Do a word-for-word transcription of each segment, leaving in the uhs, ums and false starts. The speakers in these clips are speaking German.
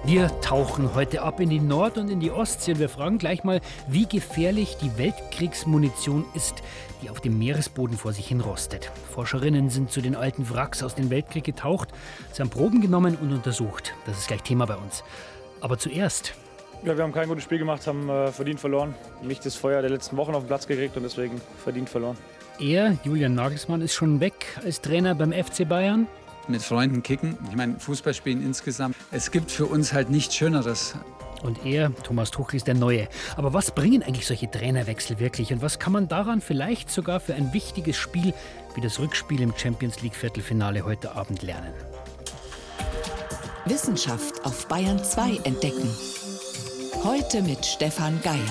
Wir tauchen heute ab in die Nord- und in die Ostsee und wir fragen gleich mal, wie gefährlich die Weltkriegsmunition ist, die auf dem Meeresboden vor sich hin rostet. Forscherinnen sind zu den alten Wracks aus dem Weltkrieg getaucht, sie haben Proben genommen und untersucht. Das ist gleich Thema bei uns. Aber zuerst... Ja, wir haben kein gutes Spiel gemacht, haben äh, verdient verloren. Nicht das Feuer der letzten Wochen auf den Platz gekriegt und deswegen verdient verloren. Er, Julian Nagelsmann, ist schon weg als Trainer beim F C Bayern. Mit Freunden kicken, ich meine Fußball spielen insgesamt. Es gibt für uns halt nichts Schöneres. Und er, Thomas Tuchel, ist der Neue. Aber was bringen eigentlich solche Trainerwechsel wirklich? Und was kann man daran vielleicht sogar für ein wichtiges Spiel wie das Rückspiel im Champions League Viertelfinale heute Abend lernen? Wissenschaft auf Bayern zwei entdecken. Heute mit Stefan Geier.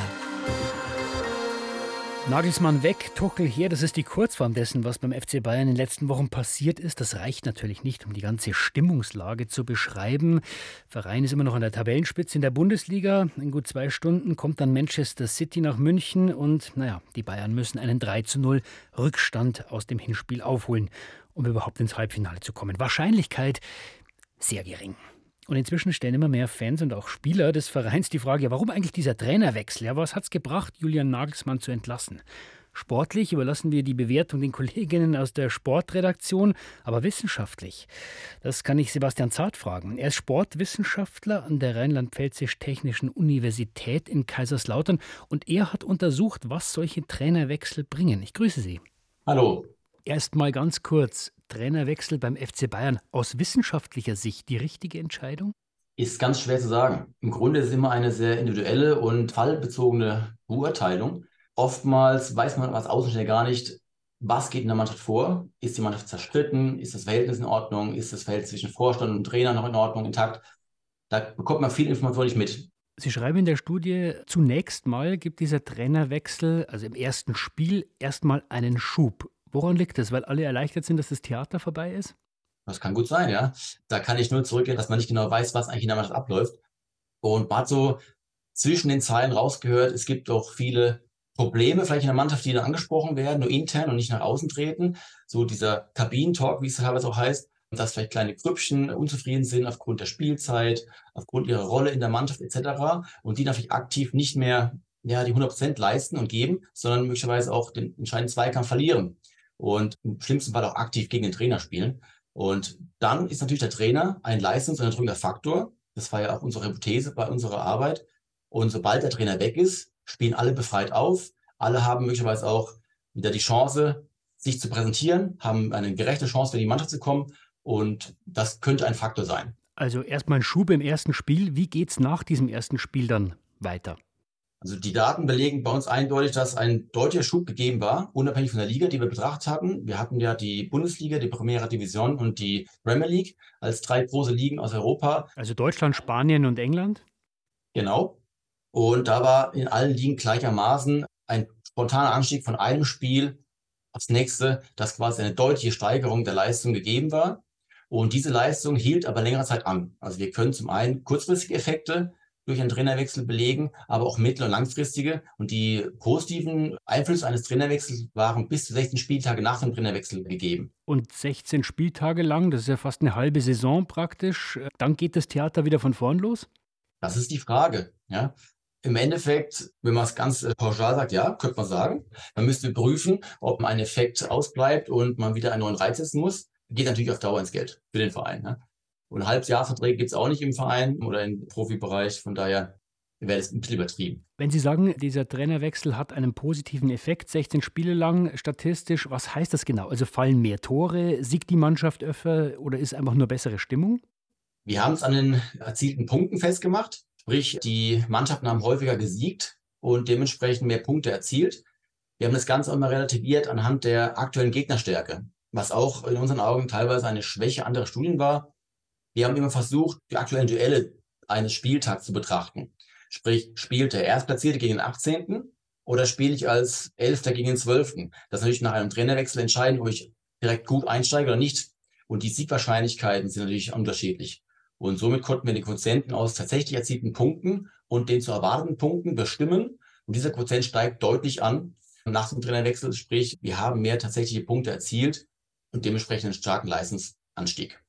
Nagelsmann weg, Tuchel her, das ist die Kurzform dessen, was beim F C Bayern in den letzten Wochen passiert ist. Das reicht natürlich nicht, um die ganze Stimmungslage zu beschreiben. Der Verein ist immer noch an der Tabellenspitze in der Bundesliga. In gut zwei Stunden kommt dann Manchester City nach München und naja, die Bayern müssen einen drei zu null Rückstand aus dem Hinspiel aufholen, um überhaupt ins Halbfinale zu kommen. Wahrscheinlichkeit sehr gering. Und inzwischen stellen immer mehr Fans und auch Spieler des Vereins die Frage, ja, warum eigentlich dieser Trainerwechsel? Ja, was hat es gebracht, Julian Nagelsmann zu entlassen? Sportlich überlassen wir die Bewertung den Kolleginnen aus der Sportredaktion, aber wissenschaftlich, das kann ich Sebastian Zart fragen. Er ist Sportwissenschaftler an der Rheinland-Pfälzisch-Technischen Universität in Kaiserslautern und er hat untersucht, was solche Trainerwechsel bringen. Ich grüße Sie. Hallo. Erst mal ganz kurz, Trainerwechsel beim F C Bayern, aus wissenschaftlicher Sicht die richtige Entscheidung? Ist ganz schwer zu sagen. Im Grunde ist es immer eine sehr individuelle und fallbezogene Beurteilung. Oftmals weiß man als Außenstehender gar nicht, was geht in der Mannschaft vor. Ist die Mannschaft zerstritten? Ist das Verhältnis in Ordnung? Ist das Verhältnis zwischen Vorstand und Trainer noch in Ordnung, intakt? Da bekommt man viel Information nicht mit. Sie schreiben in der Studie, zunächst mal gibt dieser Trainerwechsel, also im ersten Spiel, erstmal einen Schub. Woran liegt das? Weil alle erleichtert sind, dass das Theater vorbei ist? Das kann gut sein, ja. Da kann ich nur zurückgehen, dass man nicht genau weiß, was eigentlich in der Mannschaft abläuft. Und man hat so zwischen den Zeilen rausgehört, es gibt auch viele Probleme vielleicht in der Mannschaft, die dann angesprochen werden, nur intern und nicht nach außen treten. So dieser Kabinentalk, wie es teilweise auch heißt, dass vielleicht kleine Grüppchen unzufrieden sind aufgrund der Spielzeit, aufgrund ihrer Rolle in der Mannschaft et cetera. Und die natürlich aktiv nicht mehr ja, die hundert Prozent leisten und geben, sondern möglicherweise auch den entscheidenden Zweikampf verlieren. Und im schlimmsten Fall auch aktiv gegen den Trainer spielen. Und dann ist natürlich der Trainer ein leistungsunterdrückender Faktor. Das war ja auch unsere Hypothese bei unserer Arbeit. Und sobald der Trainer weg ist, spielen alle befreit auf. Alle haben möglicherweise auch wieder die Chance, sich zu präsentieren, haben eine gerechte Chance, für die Mannschaft zu kommen. Und das könnte ein Faktor sein. Also erstmal ein Schub im ersten Spiel. Wie geht es nach diesem ersten Spiel dann weiter? Also die Daten belegen bei uns eindeutig, dass ein deutlicher Schub gegeben war, unabhängig von der Liga, die wir betrachtet hatten. Wir hatten ja die Bundesliga, die Primera Division und die Premier League als drei große Ligen aus Europa. Also Deutschland, Spanien und England? Genau. Und da war in allen Ligen gleichermaßen ein spontaner Anstieg von einem Spiel aufs nächste, dass quasi eine deutliche Steigerung der Leistung gegeben war. Und diese Leistung hielt aber längere Zeit an. Also wir können zum einen kurzfristige Effekte durch einen Trainerwechsel belegen, aber auch mittel- und langfristige. Und die positiven Einflüsse eines Trainerwechsels waren bis zu sechzehn Spieltage nach dem Trainerwechsel gegeben. Und sechzehn Spieltage lang, das ist ja fast eine halbe Saison praktisch. Dann geht das Theater wieder von vorn los? Das ist die Frage. Ja. Im Endeffekt, wenn man es ganz pauschal sagt, ja, könnte man sagen. Man müsste prüfen, ob ein Effekt ausbleibt und man wieder einen neuen Reiz setzen muss. Geht natürlich auf Dauer ins Geld für den Verein. Ja. Und Halbjahresverträge gibt es auch nicht im Verein oder im Profibereich. Von daher wäre das ein bisschen übertrieben. Wenn Sie sagen, dieser Trainerwechsel hat einen positiven Effekt, sechzehn Spiele lang statistisch, was heißt das genau? Also fallen mehr Tore, siegt die Mannschaft öfter oder ist einfach nur bessere Stimmung? Wir haben es an den erzielten Punkten festgemacht. Sprich, die Mannschaften haben häufiger gesiegt und dementsprechend mehr Punkte erzielt. Wir haben das Ganze auch immer relativiert anhand der aktuellen Gegnerstärke, was auch in unseren Augen teilweise eine Schwäche anderer Studien war. Wir haben immer versucht, die aktuellen Duelle eines Spieltags zu betrachten. Sprich, spielt der Erstplatzierte gegen den achtzehnten oder spiele ich als Elfter gegen den zwölften? Das ist natürlich nach einem Trainerwechsel entscheidend, ob ich direkt gut einsteige oder nicht. Und die Siegwahrscheinlichkeiten sind natürlich unterschiedlich. Und somit konnten wir die Quotienten aus tatsächlich erzielten Punkten und den zu erwarteten Punkten bestimmen. Und dieser Quotient steigt deutlich an nach dem Trainerwechsel. Sprich, wir haben mehr tatsächliche Punkte erzielt und dementsprechend einen starken Leistungsanstieg.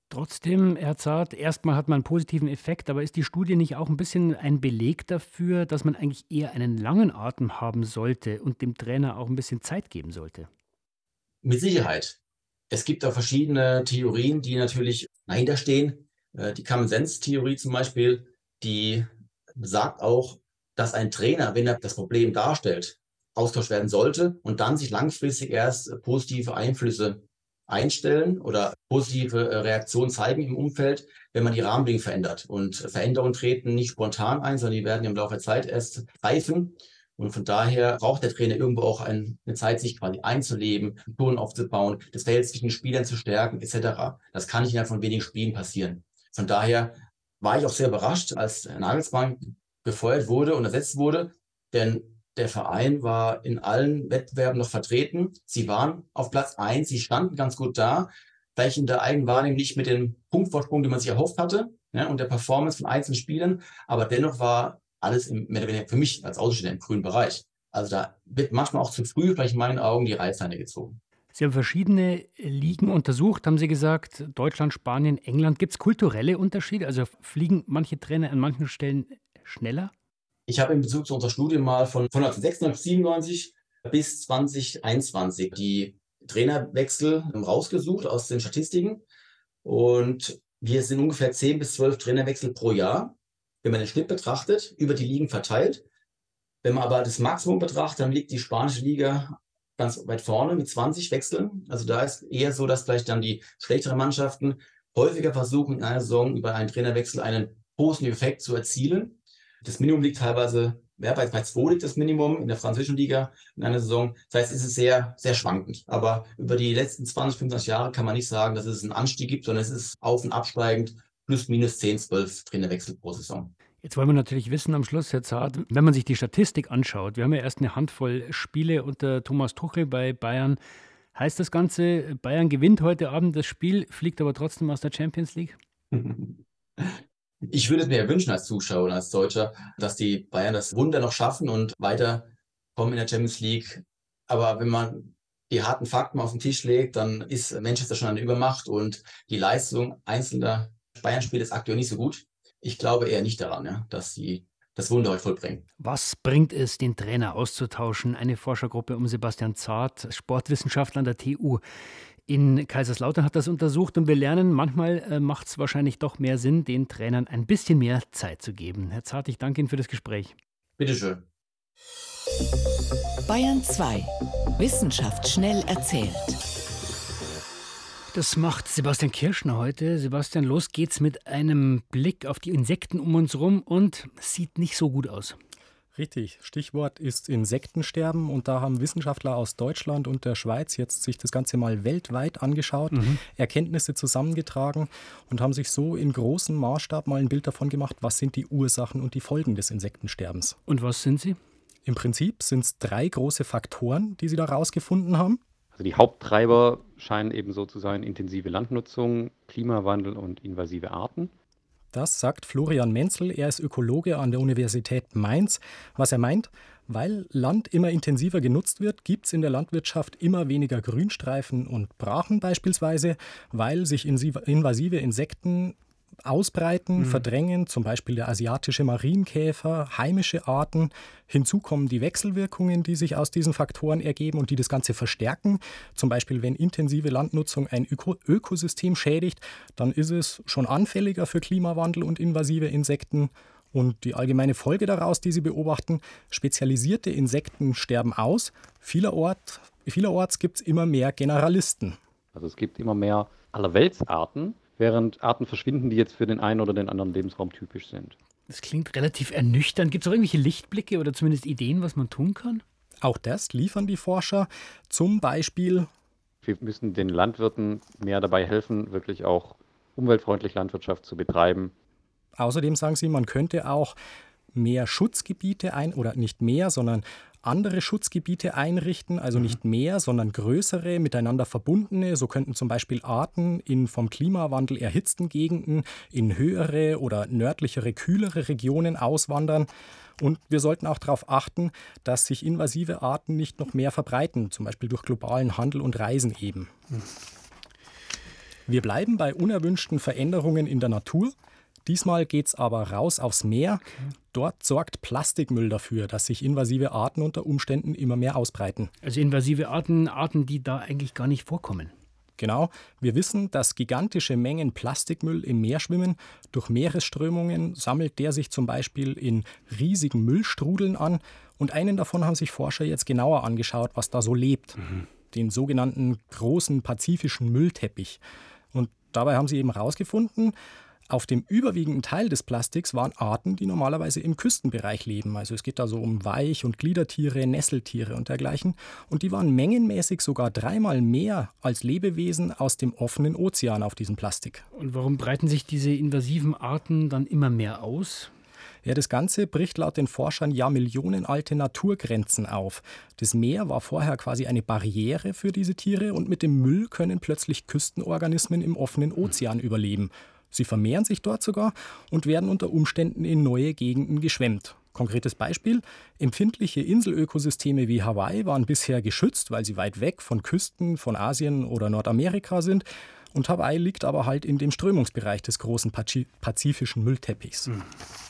Trotzdem, Herr Zart, erstmal hat man einen positiven Effekt, aber ist die Studie nicht auch ein bisschen ein Beleg dafür, dass man eigentlich eher einen langen Atem haben sollte und dem Trainer auch ein bisschen Zeit geben sollte? Mit Sicherheit. Es gibt auch verschiedene Theorien, die natürlich dahinter stehen. Äh, Die Common-Sense-Theorie zum Beispiel, die sagt auch, dass ein Trainer, wenn er das Problem darstellt, austauscht werden sollte und dann sich langfristig erst äh, positive Einflüsse einstellen oder positive äh, Reaktionen zeigen im Umfeld, wenn man die Rahmenbedingungen verändert. Und Veränderungen treten nicht spontan ein, sondern die werden im Laufe der Zeit erst reifen. Und von daher braucht der Trainer irgendwo auch ein, eine Zeit, sich quasi einzuleben, Touren aufzubauen, das Verhältnis zwischen den Spielern zu stärken, et cetera. Das kann nicht innerhalb von wenigen Spielen passieren. Von daher war ich auch sehr überrascht, als Nagelsmann gefeuert wurde und ersetzt wurde, denn der Verein war in allen Wettbewerben noch vertreten. Sie waren auf Platz eins, sie standen ganz gut da, vielleicht in der Eigenwahrnehmung nicht mit dem Punktvorsprung, den man sich erhofft hatte, ja, und der Performance von einzelnen Spielern, aber dennoch war alles im, mehr oder weniger für mich als Außenstehender im grünen Bereich. Also da wird manchmal auch zu früh, vielleicht in meinen Augen, die Reißleine gezogen. Sie haben verschiedene Ligen untersucht, haben Sie gesagt, Deutschland, Spanien, England. Gibt es kulturelle Unterschiede? Also fliegen manche Trainer an manchen Stellen schneller? Ich habe in Bezug zu unserer Studie mal von, von neunzehnhundertsechsundneunzig, siebenundneunzig bis zwanzig einundzwanzig die Trainerwechsel rausgesucht aus den Statistiken. Und wir sind ungefähr zehn bis zwölf Trainerwechsel pro Jahr, wenn man den Schnitt betrachtet, über die Ligen verteilt. Wenn man aber das Maximum betrachtet, dann liegt die spanische Liga ganz weit vorne mit zwanzig Wechseln. Also da ist eher so, dass vielleicht dann die schlechteren Mannschaften häufiger versuchen, in einer Saison über einen Trainerwechsel einen positiven Effekt zu erzielen. Das Minimum liegt teilweise, ja, bei, bei zwei liegt das Minimum in der französischen Liga in einer Saison. Das heißt, es ist sehr, sehr schwankend. Aber über die letzten zwanzig, fünfundzwanzig Jahre kann man nicht sagen, dass es einen Anstieg gibt, sondern es ist auf- und absteigend, plus minus zehn, zwölf Trainerwechsel pro Saison. Jetzt wollen wir natürlich wissen am Schluss, Herr Zart, wenn man sich die Statistik anschaut, wir haben ja erst eine Handvoll Spiele unter Thomas Tuchel bei Bayern. Heißt das Ganze, Bayern gewinnt heute Abend das Spiel, fliegt aber trotzdem aus der Champions League? Ich würde es mir ja wünschen als Zuschauer und als Deutscher, dass die Bayern das Wunder noch schaffen und weiterkommen in der Champions League. Aber wenn man die harten Fakten auf den Tisch legt, dann ist Manchester schon eine Übermacht und die Leistung einzelner Bayern-Spieler ist aktuell nicht so gut. Ich glaube eher nicht daran, ja, dass sie das Wunder heute vollbringen. Was bringt es, den Trainer auszutauschen? Eine Forschergruppe um Sebastian Zart, Sportwissenschaftler an der T U in Kaiserslautern, hat das untersucht und wir lernen, manchmal äh, macht es wahrscheinlich doch mehr Sinn, den Trainern ein bisschen mehr Zeit zu geben. Herr Zart, ich danke Ihnen für das Gespräch. Bitteschön. Bayern zwei. Wissenschaft schnell erzählt. Das macht Sebastian Kirschner heute. Sebastian, los geht's mit einem Blick auf die Insekten um uns rum und sieht nicht so gut aus. Richtig, Stichwort ist Insektensterben und da haben Wissenschaftler aus Deutschland und der Schweiz jetzt sich das Ganze mal weltweit angeschaut, mhm. Erkenntnisse zusammengetragen und haben sich so in großem Maßstab mal ein Bild davon gemacht, was sind die Ursachen und die Folgen des Insektensterbens. Und was sind sie? Im Prinzip sind es drei große Faktoren, die sie da rausgefunden haben. Also die Haupttreiber scheinen eben so zu sein: intensive Landnutzung, Klimawandel und invasive Arten. Das sagt Florian Menzel, er ist Ökologe an der Universität Mainz. Was er meint, weil Land immer intensiver genutzt wird, gibt es in der Landwirtschaft immer weniger Grünstreifen und Brachen beispielsweise, weil sich invasive Insekten ausbreiten, mhm. verdrängen, zum Beispiel der asiatische Marienkäfer, heimische Arten. Hinzu kommen die Wechselwirkungen, die sich aus diesen Faktoren ergeben und die das Ganze verstärken. Zum Beispiel, wenn intensive Landnutzung ein Öko- Ökosystem schädigt, dann ist es schon anfälliger für Klimawandel und invasive Insekten. Und die allgemeine Folge daraus, die sie beobachten: spezialisierte Insekten sterben aus. Vielerorts, vielerorts gibt es immer mehr Generalisten. Also es gibt immer mehr Allerweltsarten, während Arten verschwinden, die jetzt für den einen oder den anderen Lebensraum typisch sind. Das klingt relativ ernüchternd. Gibt es auch irgendwelche Lichtblicke oder zumindest Ideen, was man tun kann? Auch das liefern die Forscher. Zum Beispiel: Wir müssen den Landwirten mehr dabei helfen, wirklich auch umweltfreundlich Landwirtschaft zu betreiben. Außerdem sagen sie, man könnte auch mehr Schutzgebiete ein, oder nicht mehr, sondern andere Schutzgebiete einrichten, also nicht mehr, sondern größere, miteinander verbundene. So könnten zum Beispiel Arten in vom Klimawandel erhitzten Gegenden in höhere oder nördlichere, kühlere Regionen auswandern. Und wir sollten auch darauf achten, dass sich invasive Arten nicht noch mehr verbreiten, zum Beispiel durch globalen Handel und Reisen eben. Wir bleiben bei unerwünschten Veränderungen in der Natur. Diesmal geht's aber raus aufs Meer. Dort sorgt Plastikmüll dafür, dass sich invasive Arten unter Umständen immer mehr ausbreiten. Also invasive Arten, Arten, die da eigentlich gar nicht vorkommen. Genau, wir wissen, dass gigantische Mengen Plastikmüll im Meer schwimmen. Durch Meeresströmungen sammelt der sich zum Beispiel in riesigen Müllstrudeln an. Und einen davon haben sich Forscher jetzt genauer angeschaut, was da so lebt. Mhm. Den sogenannten großen pazifischen Müllteppich. Und dabei haben sie eben herausgefunden, auf dem überwiegenden Teil des Plastiks waren Arten, die normalerweise im Küstenbereich leben. Also es geht da so um Weich- und Gliedertiere, Nesseltiere und dergleichen. Und die waren mengenmäßig sogar dreimal mehr als Lebewesen aus dem offenen Ozean auf diesem Plastik. Und warum breiten sich diese invasiven Arten dann immer mehr aus? Ja, das Ganze bricht laut den Forschern jahrmillionenalte Naturgrenzen auf. Das Meer war vorher quasi eine Barriere für diese Tiere und mit dem Müll können plötzlich Küstenorganismen im offenen Ozean überleben. Sie vermehren sich dort sogar und werden unter Umständen in neue Gegenden geschwemmt. Konkretes Beispiel: Empfindliche Inselökosysteme wie Hawaii waren bisher geschützt, weil sie weit weg von Küsten von Asien oder Nordamerika sind. Und Hawaii liegt aber halt in dem Strömungsbereich des großen pazifischen Müllteppichs. Mhm.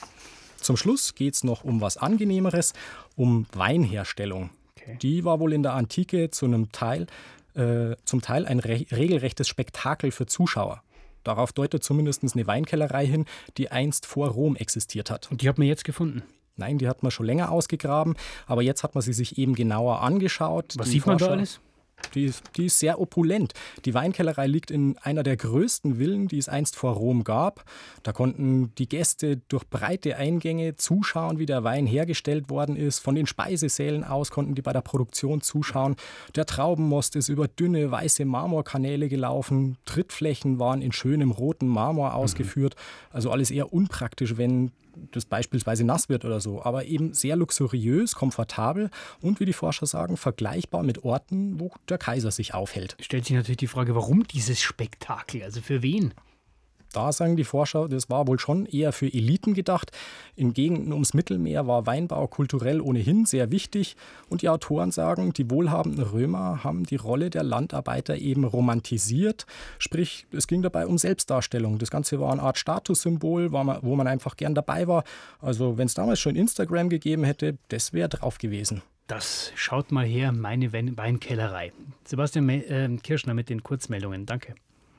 Zum Schluss geht es noch um was Angenehmeres, um Weinherstellung. Okay. Die war wohl in der Antike zu einem Teil, äh, zum Teil ein re- regelrechtes Spektakel für Zuschauer. Darauf deutet zumindest eine Weinkellerei hin, die einst vor Rom existiert hat. Und die hat man jetzt gefunden? Nein, die hat man schon länger ausgegraben, aber jetzt hat man sie sich eben genauer angeschaut. Was sieht man da alles? Die ist, die ist sehr opulent. Die Weinkellerei liegt in einer der größten Villen, die es einst vor Rom gab. Da konnten die Gäste durch breite Eingänge zuschauen, wie der Wein hergestellt worden ist. Von den Speisesälen aus konnten die bei der Produktion zuschauen. Der Traubenmost ist über dünne, weiße Marmorkanäle gelaufen. Trittflächen waren in schönem roten Marmor ausgeführt. Also alles eher unpraktisch, wenn das beispielsweise nass wird oder so, aber eben sehr luxuriös, komfortabel und, wie die Forscher sagen, vergleichbar mit Orten, wo der Kaiser sich aufhält. Stellt sich natürlich die Frage, warum dieses Spektakel, also für wen? Da sagen die Forscher, das war wohl schon eher für Eliten gedacht. In Gegenden ums Mittelmeer war Weinbau kulturell ohnehin sehr wichtig. Und die Autoren sagen, die wohlhabenden Römer haben die Rolle der Landarbeiter eben romantisiert. Sprich, es ging dabei um Selbstdarstellung. Das Ganze war eine Art Statussymbol, wo man, wo man einfach gern dabei war. Also wenn es damals schon Instagram gegeben hätte, das wäre drauf gewesen. Das schaut mal her, meine Weinkellerei. Sebastian äh, Kirschner mit den Kurzmeldungen. Danke.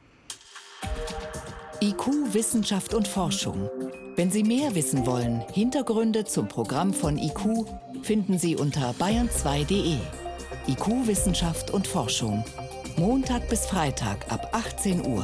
I Q, Wissenschaft und Forschung. Wenn Sie mehr wissen wollen, Hintergründe zum Programm von I Q finden Sie unter bayern zwei punkt de. I Q, Wissenschaft und Forschung. Montag bis Freitag ab achtzehn Uhr.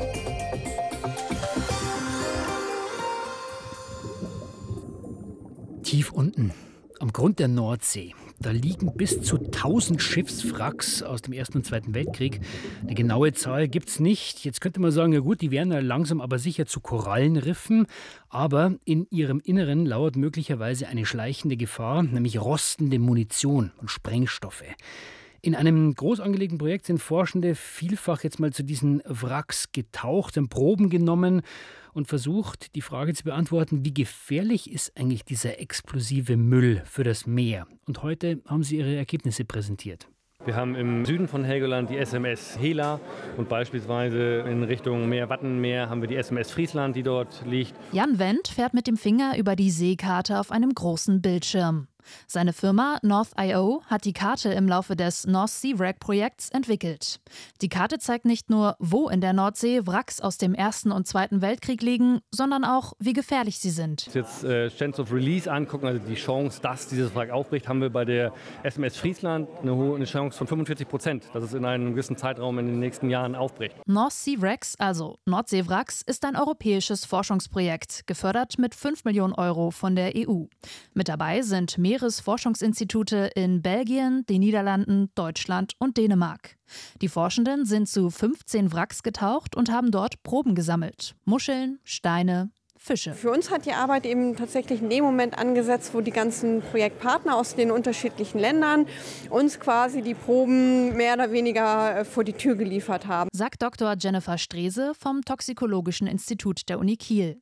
Tief unten, am Grund der Nordsee, da liegen bis zu tausend Schiffswracks aus dem Ersten und Zweiten Weltkrieg. Eine genaue Zahl gibt es nicht. Jetzt könnte man sagen, ja gut, die werden ja langsam aber sicher zu Korallenriffen. Aber in ihrem Inneren lauert möglicherweise eine schleichende Gefahr, nämlich rostende Munition und Sprengstoffe. In einem groß angelegten Projekt sind Forschende vielfach jetzt mal zu diesen Wracks getaucht, haben Proben genommen und versucht, die Frage zu beantworten, wie gefährlich ist eigentlich dieser explosive Müll für das Meer? Und heute haben sie ihre Ergebnisse präsentiert. Wir haben im Süden von Helgoland die S M S Hela und beispielsweise in Richtung Meer-Wattenmeer haben wir die S M S Friesland, die dort liegt. Jan Wendt fährt mit dem Finger über die Seekarte auf einem großen Bildschirm. Seine Firma North Punkt i o hat die Karte im Laufe des North Sea Wrack-Projekts entwickelt. Die Karte zeigt nicht nur, wo in der Nordsee Wracks aus dem Ersten und Zweiten Weltkrieg liegen, sondern auch, wie gefährlich sie sind. Jetzt äh, Chance of Release angucken, also die Chance, dass dieses Wrack aufbricht, haben wir bei der S M S Friesland eine, hohe, eine Chance von fünfundvierzig Prozent, dass es in einem gewissen Zeitraum in den nächsten Jahren aufbricht. North Sea Wracks, also Nordsee-Wracks, ist ein europäisches Forschungsprojekt, gefördert mit fünf Millionen Euro von der E U. Mit dabei sind mehrere Meeresforschungsinstitute in Belgien, den Niederlanden, Deutschland und Dänemark. Die Forschenden sind zu fünfzehn Wracks getaucht und haben dort Proben gesammelt. Muscheln, Steine, Fische. Für uns hat die Arbeit eben tatsächlich in dem Moment angesetzt, wo die ganzen Projektpartner aus den unterschiedlichen Ländern uns quasi die Proben mehr oder weniger vor die Tür geliefert haben. Sagt Doktor Jennifer Strese vom Toxikologischen Institut der Uni Kiel.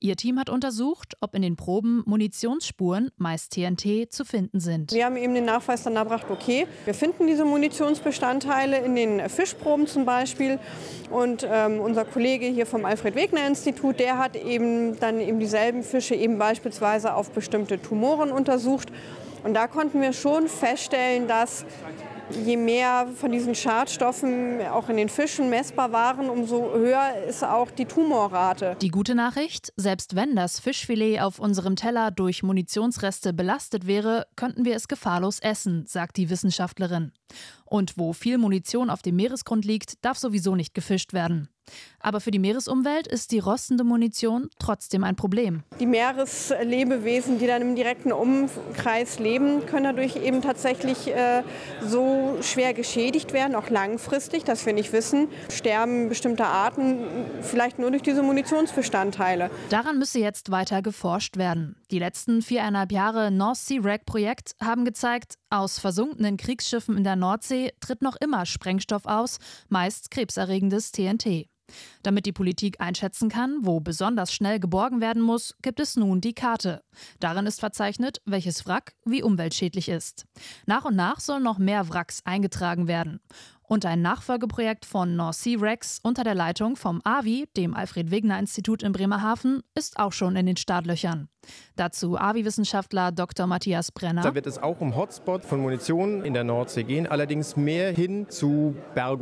Ihr Team hat untersucht, ob in den Proben Munitionsspuren, meist T N T, zu finden sind. Wir haben eben den Nachweis dann erbracht, okay, wir finden diese Munitionsbestandteile in den Fischproben zum Beispiel. Und ähm, unser Kollege hier vom Alfred-Wegener-Institut, der hat eben dann eben dieselben Fische eben beispielsweise auf bestimmte Tumoren untersucht. Und da konnten wir schon feststellen, dass je mehr von diesen Schadstoffen auch in den Fischen messbar waren, umso höher ist auch die Tumorrate. Die gute Nachricht: Selbst wenn das Fischfilet auf unserem Teller durch Munitionsreste belastet wäre, könnten wir es gefahrlos essen, sagt die Wissenschaftlerin. Und wo viel Munition auf dem Meeresgrund liegt, darf sowieso nicht gefischt werden. Aber für die Meeresumwelt ist die rostende Munition trotzdem ein Problem. Die Meereslebewesen, die dann im direkten Umkreis leben, können dadurch eben tatsächlich äh, so schwer geschädigt werden, auch langfristig, dass wir nicht wissen, sterben bestimmte Arten vielleicht nur durch diese Munitionsbestandteile. Daran müsse jetzt weiter geforscht werden. Die letzten viereinhalb Jahre North Sea Wrack-Projekt haben gezeigt, aus versunkenen Kriegsschiffen in der Nordsee tritt noch immer Sprengstoff aus, meist krebserregendes T N T. Damit die Politik einschätzen kann, wo besonders schnell geborgen werden muss, gibt es nun die Karte. Darin ist verzeichnet, welches Wrack wie umweltschädlich ist. Nach und nach sollen noch mehr Wracks eingetragen werden. Und ein Nachfolgeprojekt von North Sea Wracks unter der Leitung vom A V I, dem Alfred-Wegener-Institut in Bremerhaven, ist auch schon in den Startlöchern. Dazu A V I-Wissenschaftler Doktor Matthias Brenner. Da wird es auch um Hotspot von Munition in der Nordsee gehen, allerdings mehr hin zu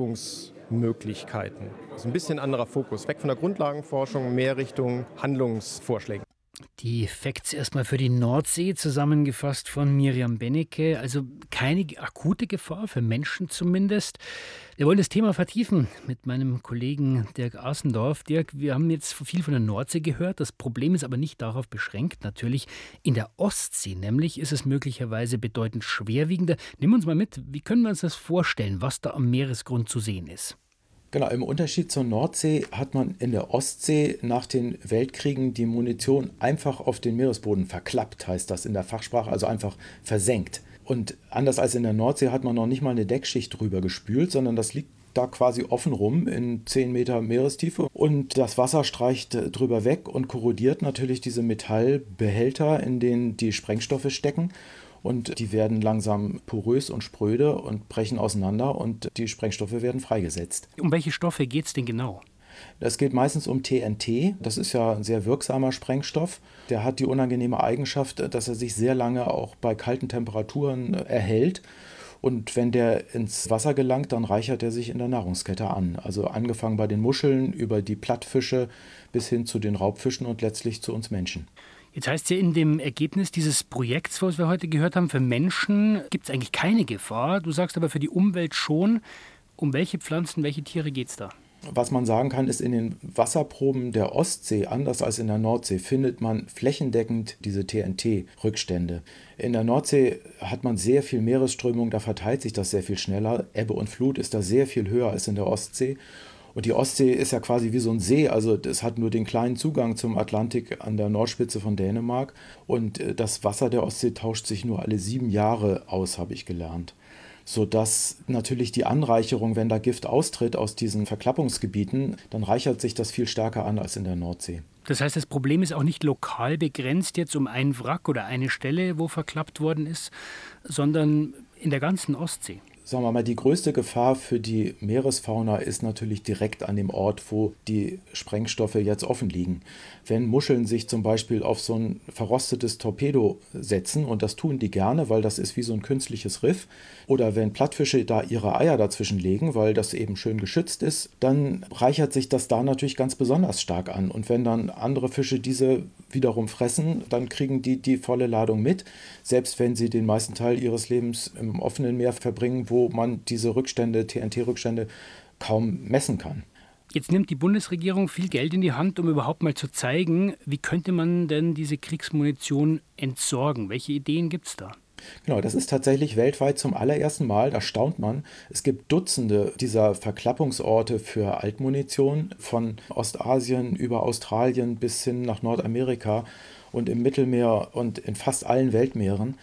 Bergungsmöglichkeiten. Also ein bisschen anderer Fokus, weg von der Grundlagenforschung, mehr Richtung Handlungsvorschlägen. Die Facts erstmal für die Nordsee, zusammengefasst von Miriam Bennecke. Also keine akute Gefahr, für Menschen zumindest. Wir wollen das Thema vertiefen mit meinem Kollegen Dirk Asendorf. Dirk, wir haben jetzt viel von der Nordsee gehört. Das Problem ist aber nicht darauf beschränkt. Natürlich in der Ostsee, nämlich ist es möglicherweise bedeutend schwerwiegender. Nimm uns mal mit, wie können wir uns das vorstellen, was da am Meeresgrund zu sehen ist? Genau, im Unterschied zur Nordsee hat man in der Ostsee nach den Weltkriegen die Munition einfach auf den Meeresboden verklappt, heißt das in der Fachsprache, also einfach versenkt. Und anders als in der Nordsee hat man noch nicht mal eine Deckschicht drüber gespült, sondern das liegt da quasi offen rum in zehn Meter Meerestiefe und das Wasser streicht drüber weg und korrodiert natürlich diese Metallbehälter, in denen die Sprengstoffe stecken. Und die werden langsam porös und spröde und brechen auseinander und die Sprengstoffe werden freigesetzt. Um welche Stoffe geht es denn genau? Es geht meistens um T N T. Das ist ja ein sehr wirksamer Sprengstoff. Der hat die unangenehme Eigenschaft, dass er sich sehr lange auch bei kalten Temperaturen erhält. Und wenn der ins Wasser gelangt, dann reichert er sich in der Nahrungskette an. Also angefangen bei den Muscheln, über die Plattfische bis hin zu den Raubfischen und letztlich zu uns Menschen. Jetzt heißt es ja in dem Ergebnis dieses Projekts, was wir heute gehört haben, für Menschen gibt es eigentlich keine Gefahr. Du sagst aber für die Umwelt schon. Um welche Pflanzen, welche Tiere geht es da? Was man sagen kann, ist, in den Wasserproben der Ostsee, anders als in der Nordsee, findet man flächendeckend diese T N T-Rückstände. In der Nordsee hat man sehr viel Meeresströmung, da verteilt sich das sehr viel schneller. Ebbe und Flut ist da sehr viel höher als in der Ostsee. Und die Ostsee ist ja quasi wie so ein See, also es hat nur den kleinen Zugang zum Atlantik an der Nordspitze von Dänemark. Und das Wasser der Ostsee tauscht sich nur alle sieben Jahre aus, habe ich gelernt. Sodass natürlich die Anreicherung, wenn da Gift austritt aus diesen Verklappungsgebieten, dann reichert sich das viel stärker an als in der Nordsee. Das heißt, das Problem ist auch nicht lokal begrenzt jetzt um einen Wrack oder eine Stelle, wo verklappt worden ist, sondern in der ganzen Ostsee. Sagen wir mal, die größte Gefahr für die Meeresfauna ist natürlich direkt an dem Ort, wo die Sprengstoffe jetzt offen liegen. Wenn Muscheln sich zum Beispiel auf so ein verrostetes Torpedo setzen, und das tun die gerne, weil das ist wie so ein künstliches Riff, oder wenn Plattfische da ihre Eier dazwischen legen, weil das eben schön geschützt ist, dann reichert sich das da natürlich ganz besonders stark an. Und wenn dann andere Fische diese wiederum fressen, dann kriegen die die volle Ladung mit, selbst wenn sie den meisten Teil ihres Lebens im offenen Meer verbringen, wo man diese Rückstände, T N T-Rückstände kaum messen kann. Jetzt nimmt die Bundesregierung viel Geld in die Hand, um überhaupt mal zu zeigen, wie könnte man denn diese Kriegsmunition entsorgen? Welche Ideen gibt es da? Genau, das ist tatsächlich weltweit zum allerersten Mal, da staunt man. Es gibt Dutzende dieser Verklappungsorte für Altmunition, von Ostasien über Australien bis hin nach Nordamerika und im Mittelmeer und in fast allen Weltmeeren.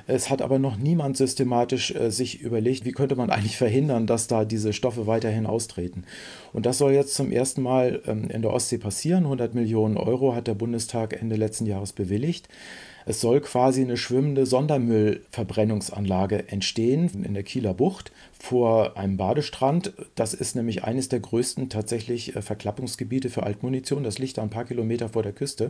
Es hat aber noch niemand systematisch äh, sich überlegt, wie könnte man eigentlich verhindern, dass da diese Stoffe weiterhin austreten. Und das soll jetzt zum ersten Mal ähm, in der Ostsee passieren. hundert Millionen Euro hat der Bundestag Ende letzten Jahres bewilligt. Es soll quasi eine schwimmende Sondermüllverbrennungsanlage entstehen in der Kieler Bucht vor einem Badestrand. Das ist nämlich eines der größten tatsächlich äh, Verklappungsgebiete für Altmunition. Das liegt da ein paar Kilometer vor der Küste.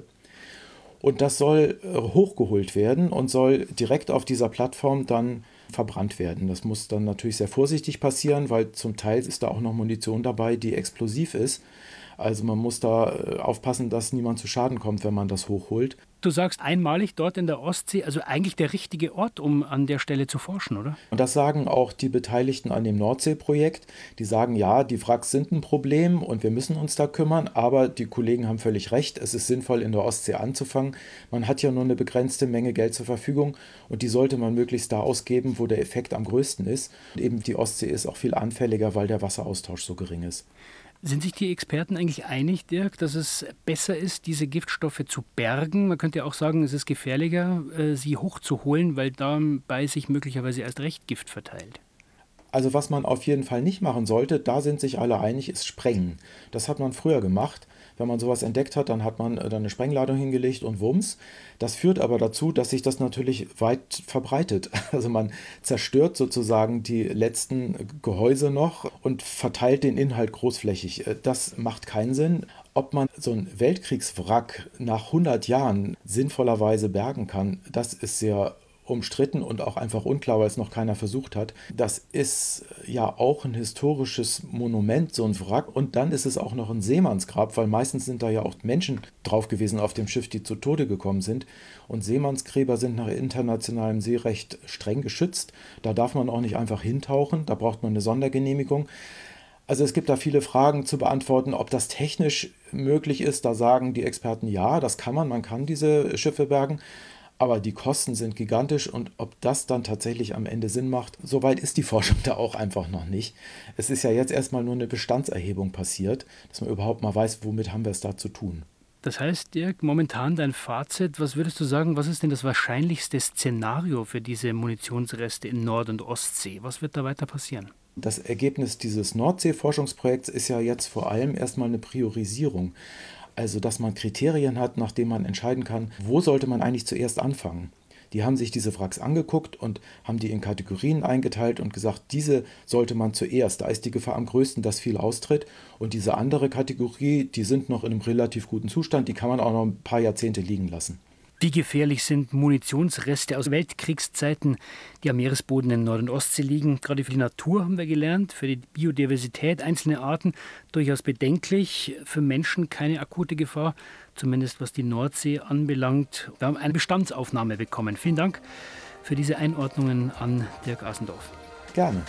Und das soll hochgeholt werden und soll direkt auf dieser Plattform dann verbrannt werden. Das muss dann natürlich sehr vorsichtig passieren, weil zum Teil ist da auch noch Munition dabei, die explosiv ist. Also man muss da aufpassen, dass niemand zu Schaden kommt, wenn man das hochholt. Du sagst einmalig dort in der Ostsee, also eigentlich der richtige Ort, um an der Stelle zu forschen, oder? Und das sagen auch die Beteiligten an dem Nordsee-Projekt. Die sagen, ja, die Wracks sind ein Problem und wir müssen uns da kümmern, aber die Kollegen haben völlig recht, es ist sinnvoll, in der Ostsee anzufangen. Man hat ja nur eine begrenzte Menge Geld zur Verfügung und die sollte man möglichst da ausgeben, wo der Effekt am größten ist. Und eben die Ostsee ist auch viel anfälliger, weil der Wasseraustausch so gering ist. Sind sich die Experten eigentlich einig, Dirk, dass es besser ist, diese Giftstoffe zu bergen? Man könnte ja auch sagen, es ist gefährlicher, sie hochzuholen, weil dabei sich möglicherweise erst recht Gift verteilt. Also was man auf jeden Fall nicht machen sollte, da sind sich alle einig, ist sprengen. Das hat man früher gemacht. Wenn man sowas entdeckt hat, dann hat man dann eine Sprengladung hingelegt und Wumms. Das führt aber dazu, dass sich das natürlich weit verbreitet. Also man zerstört sozusagen die letzten Gehäuse noch und verteilt den Inhalt großflächig. Das macht keinen Sinn. Ob man so ein Weltkriegswrack nach hundert Jahren sinnvollerweise bergen kann, das ist sehr umstritten und auch einfach unklar, weil es noch keiner versucht hat. Das ist ja auch ein historisches Monument, so ein Wrack. Und dann ist es auch noch ein Seemannsgrab, weil meistens sind da ja auch Menschen drauf gewesen auf dem Schiff, die zu Tode gekommen sind. Und Seemannsgräber sind nach internationalem Seerecht streng geschützt. Da darf man auch nicht einfach hintauchen, da braucht man eine Sondergenehmigung. Also es gibt da viele Fragen zu beantworten, ob das technisch möglich ist. Da sagen die Experten, ja, das kann man, man kann diese Schiffe bergen. Aber die Kosten sind gigantisch und ob das dann tatsächlich am Ende Sinn macht, so weit ist die Forschung da auch einfach noch nicht. Es ist ja jetzt erstmal nur eine Bestandserhebung passiert, dass man überhaupt mal weiß, womit haben wir es da zu tun. Das heißt, Dirk, momentan dein Fazit, was würdest du sagen, was ist denn das wahrscheinlichste Szenario für diese Munitionsreste in Nord- und Ostsee? Was wird da weiter passieren? Das Ergebnis dieses Nordsee-Forschungsprojekts ist ja jetzt vor allem erstmal eine Priorisierung. Also, dass man Kriterien hat, nach denen man entscheiden kann, wo sollte man eigentlich zuerst anfangen. Die haben sich diese Wracks angeguckt und haben die in Kategorien eingeteilt und gesagt, diese sollte man zuerst. Da ist die Gefahr am größten, dass viel austritt. Und diese andere Kategorie, die sind noch in einem relativ guten Zustand, die kann man auch noch ein paar Jahrzehnte liegen lassen. Wie gefährlich sind Munitionsreste aus Weltkriegszeiten, die am Meeresboden in Nord- und Ostsee liegen? Gerade für die Natur haben wir gelernt, für die Biodiversität einzelne Arten durchaus bedenklich, für Menschen keine akute Gefahr, zumindest was die Nordsee anbelangt. Wir haben eine Bestandsaufnahme bekommen. Vielen Dank für diese Einordnungen an Dirk Asendorf. Gerne.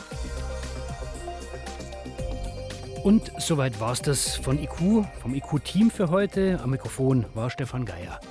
Und soweit war es das von I Q, vom I Q-Team für heute. Am Mikrofon war Stefan Geier.